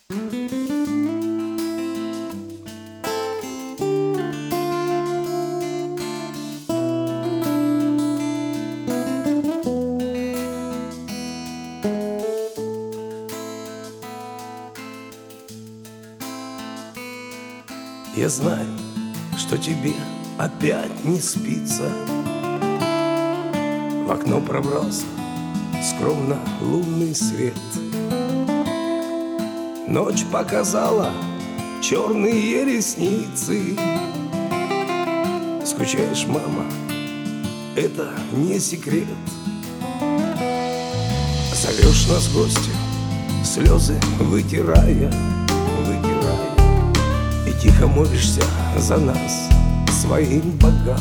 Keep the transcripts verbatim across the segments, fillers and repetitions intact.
Я знаю, что тебе опять не спится. В окно пробрался скромно лунный свет. Ночь показала черные ресницы. Скучаешь, мама, это не секрет. Зовешь нас в гости, слезы вытирая, вытирая, и тихо молишься за нас своим богам.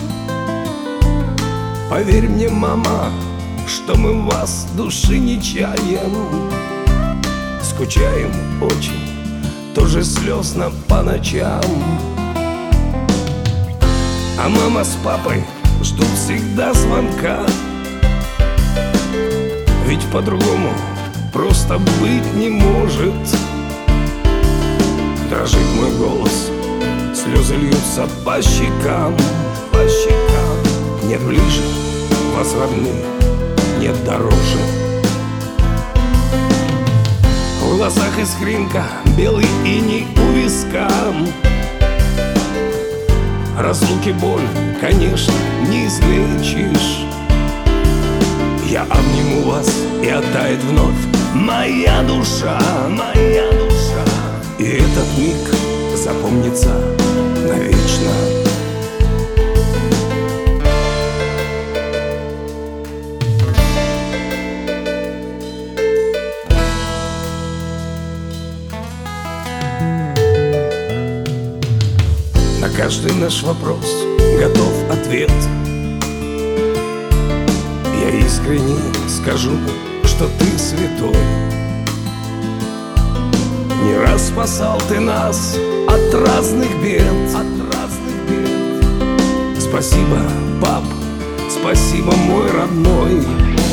Поверь мне, мама, что мы в вас души не чаем. Скучаем очень, тоже слезно по ночам. А мама с папой ждут всегда звонка. Ведь по-другому просто быть не может. Дрожит мой голос, слезы льются по щекам, по щекам. Нет ближе вас родные, нет дороже. В глазах искринка, белый иней у виска. Разлуки боль, конечно, не излечишь. Я обниму вас, и оттает вновь моя душа, моя душа. И этот миг запомнится навечно. На каждый наш вопрос готов ответ. Я искренне скажу, что ты святой. Не раз спасал ты нас от разных бед, от разных бед. Спасибо, пап, спасибо, мой родной.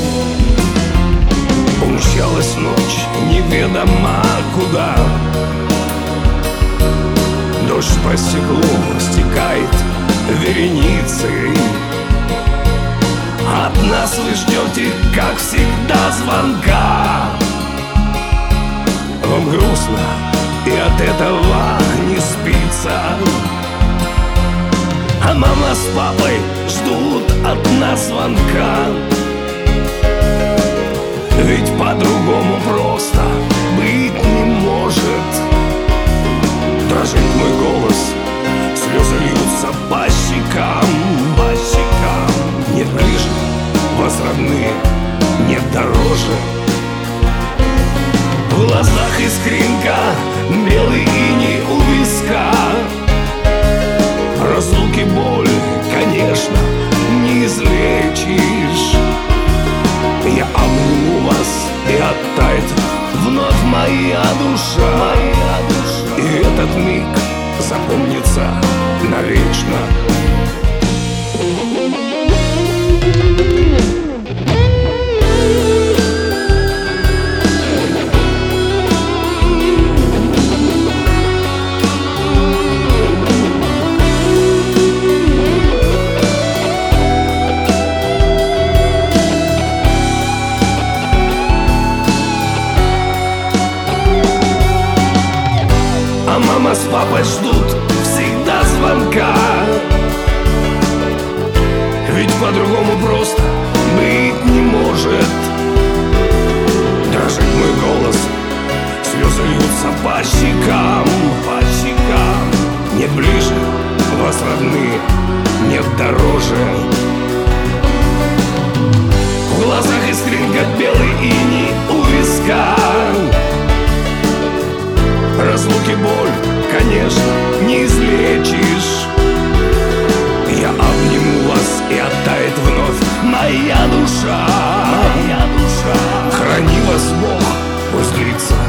Умчалась ночь неведомо куда. Дождь по стеклу стекает вереницей. От нас вы ждете, как всегда, звонка. Вам грустно, и от этого не спится. А мама с папой ждут от нас звонка. Ведь по-другому просто быть не может. Дрожит мой голос, слезы льются по щекам, по щекам. Нет ближе вас родные, нет дороже. В глазах искринка, белый иней у виска. Разлуки боль, конечно, не излечишь. Я обниму вас, и оттает вновь моя душа, моя душа. И этот миг запомнится навечно. Мама с папой ждут всегда звонка. Ведь по-другому просто быть не может. Дрожит мой голос, слезы льются по щекам, по щекам. Нет ближе вас родные, нет дороже. В глазах искринка, белый иней у виска. Разлуки боль, конечно, не излечишь. Я обниму вас, и оттает вновь моя душа, моя душа. Храни вас Бог, пусть длится